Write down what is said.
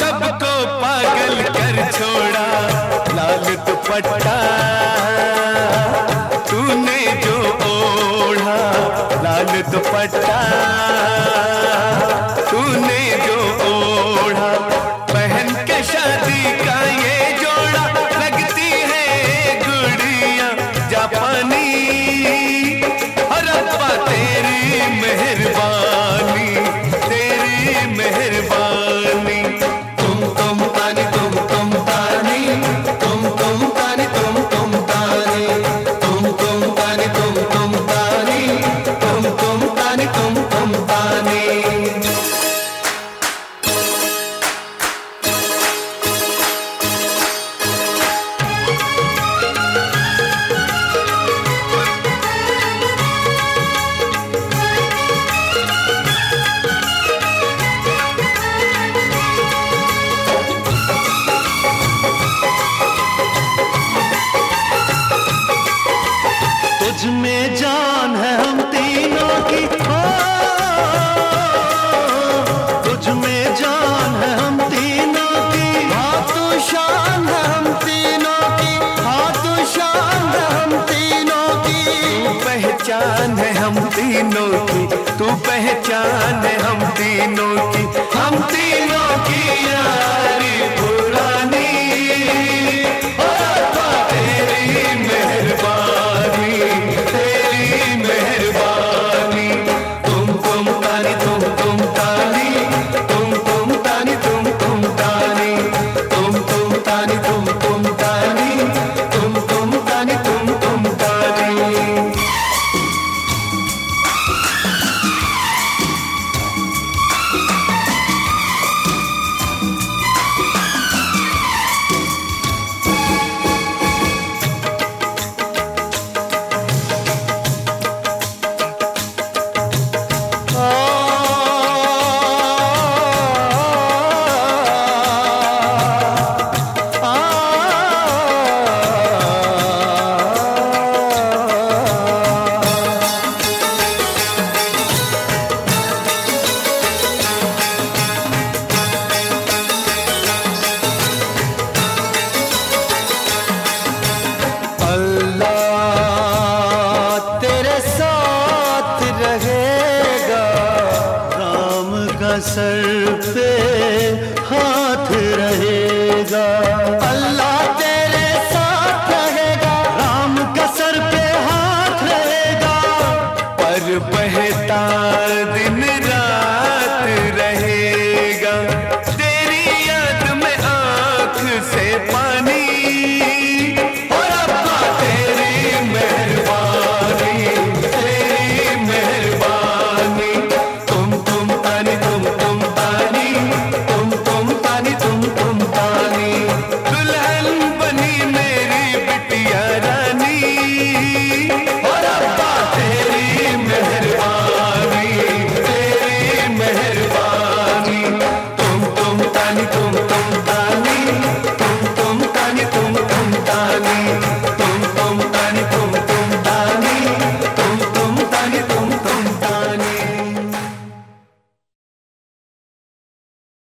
सबको पागल कर छोड़ा। लाल दुपट्टा तूने जो ओढ़ा, लाल दुपट्टा तूने जो ओढ़ा, पहन के शादी का ये जोड़ा, लगती है गुड़िया जापानी। और अब्बा तेरी मेहरबानी, तेरी मेहरबानी। तुम तानी तुम तानी, तुम तानी तुम तानी, तुम तानी तुम तानी, तुम तानी तुम तानी। तुझ में जान है हम तीनों की, हो तुझ में जान है हम तीनों की, हाँ तू शान है हम तीनों की, हाँ तू शान है हम तीनों की। तू पहचान है हम तीनों की, तू पहचान है